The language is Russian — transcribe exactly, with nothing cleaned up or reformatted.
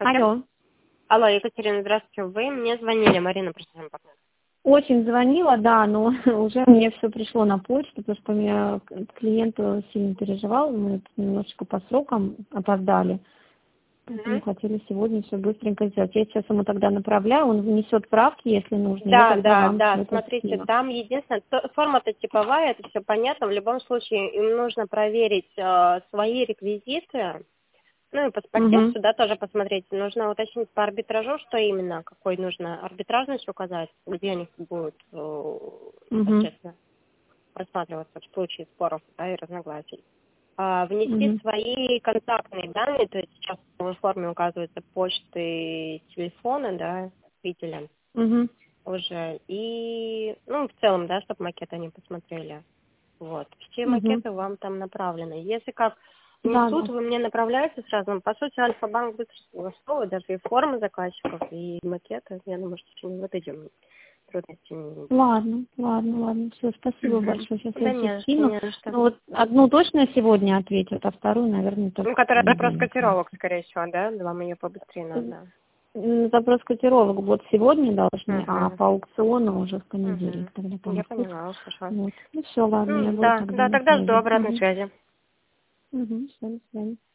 Здравствуйте. Алло. Алло, Екатерина, здравствуйте. Вы мне звонили, Марина, просим пока. Очень звонила, да, но уже мне все пришло на почту, потому что у меня клиент сильно переживал, мы немножечко по срокам опоздали. Поэтому Угу. хотели сегодня все быстренько сделать. Я сейчас ему тогда направляю, он внесет правки, если нужно, я Да, тогда да, вам да, все это смотрите, скину. там единственное, то- форма-то типовая, это все понятно, в любом случае им нужно проверить э, свои реквизиты, ну и по, по Угу. тексту, да, тоже посмотреть, нужно уточнить по арбитражу, что именно, какой нужно арбитражность указать, где они будут, э, Угу. соответственно, рассматриваться в случае споров, да, и разногласий. А, внести Угу. свои контактные данные, то есть сейчас в форме указывается почты, телефоны, да, зрителям Угу. уже, и, ну, в целом, да, чтобы макет они посмотрели. Вот. Все Угу. макеты вам там направлены. Если как Да, несут, да. вы мне направляете сразу. По сути, Альфа-банк быстро согласовывает даже и формы заказчиков, и макеты. Я думаю, что в течение вот этим трудностей не будет. Ладно, ладно, ладно. Все, спасибо Мгм. большое. Сейчас Да я все не за что, скину. не за что. Ну вот одну точно сегодня ответят, а вторую, наверное, Ну, только в которая запрос понедельник. котировок, скорее всего, да? Вам ее побыстрее надо. М, Запрос котировок вот сегодня должны, а Угу. по аукциону уже в понедельник Угу. тогда Я помогут. поняла, услышала. Вот. Ну все, ладно, я Ну, буду да, тогда да, на тогда жду связи. обратной Угу. связи. Угу, все, до свидания.